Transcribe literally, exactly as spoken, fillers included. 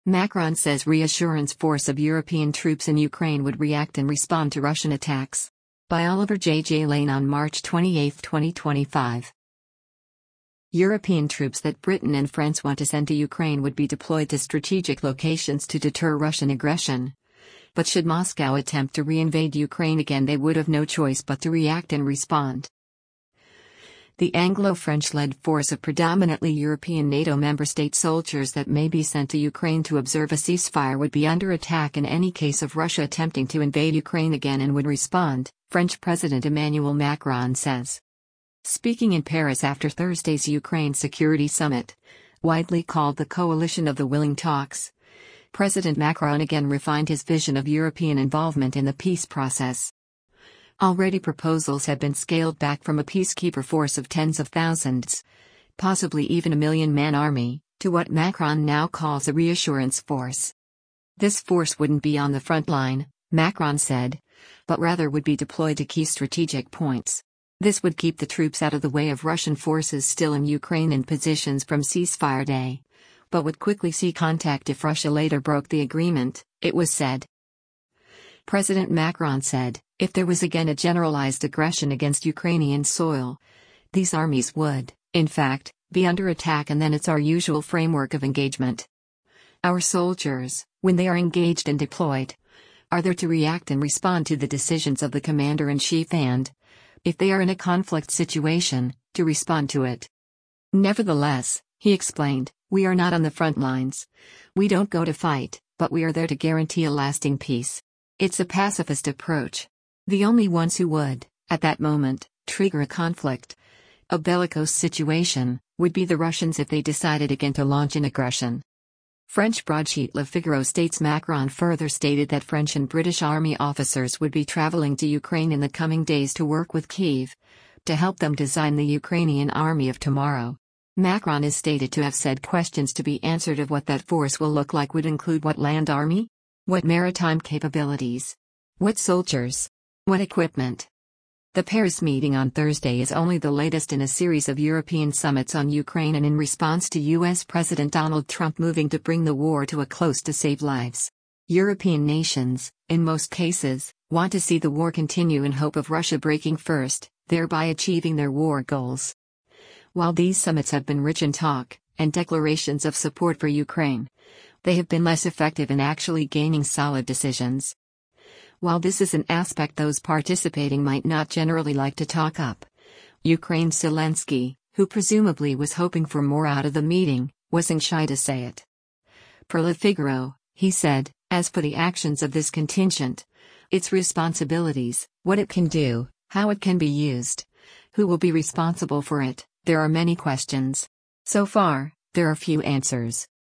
Macron says reassurance force of European troops in Ukraine would react and respond to Russian attacks. By Oliver J. J. Lane on March twenty-eighth, twenty twenty-five. European troops that Britain and France want to send to Ukraine would be deployed to strategic locations to deter Russian aggression. But should Moscow attempt to reinvade Ukraine again, they would have no choice but to react and respond. The Anglo-French-led force of predominantly European NATO member state soldiers that may be sent to Ukraine to observe a ceasefire would be under attack in any case of Russia attempting to invade Ukraine again and would respond, French President Emmanuel Macron says. Speaking in Paris after Thursday's Ukraine Security Summit, widely called the Coalition of the Willing Talks, President Macron again refined his vision of European involvement in the peace process. Already proposals have been scaled back from a peacekeeper force of tens of thousands, possibly even a million-man army, to what Macron now calls a reassurance force. This force wouldn't be on the front line, Macron said, but rather would be deployed to key strategic points. This would keep the troops out of the way of Russian forces still in Ukraine in positions from ceasefire day, but would quickly see contact if Russia later broke the agreement, it was said. President Macron said, if there was again a generalized aggression against Ukrainian soil, these armies would, in fact, be under attack, and then it's our usual framework of engagement. Our soldiers, when they are engaged and deployed, are there to react and respond to the decisions of the commander-in-chief and, if they are in a conflict situation, to respond to it. Nevertheless, he explained, we are not on the front lines. We don't go to fight, but we are there to guarantee a lasting peace. It's a pacifist approach. The only ones who would, at that moment, trigger a conflict, a bellicose situation, would be the Russians if they decided again to launch an aggression. French broadsheet Le Figaro states Macron further stated that French and British army officers would be traveling to Ukraine in the coming days to work with Kyiv, to help them design the Ukrainian army of tomorrow. Macron is stated to have said questions to be answered of what that force will look like would include what land army? What maritime capabilities? What soldiers? What equipment? The Paris meeting on Thursday is only the latest in a series of European summits on Ukraine and in response to U S President Donald Trump moving to bring the war to a close to save lives. European nations, in most cases, want to see the war continue in hope of Russia breaking first, thereby achieving their war goals. While these summits have been rich in talk and declarations of support for Ukraine, they have been less effective in actually gaining solid decisions. While this is an aspect those participating might not generally like to talk up, Ukraine's Zelensky, who presumably was hoping for more out of the meeting, wasn't shy to say it. Per Le Figaro, he said, as for the actions of this contingent, its responsibilities, what it can do, how it can be used, who will be responsible for it, there are many questions. So far, there are few answers.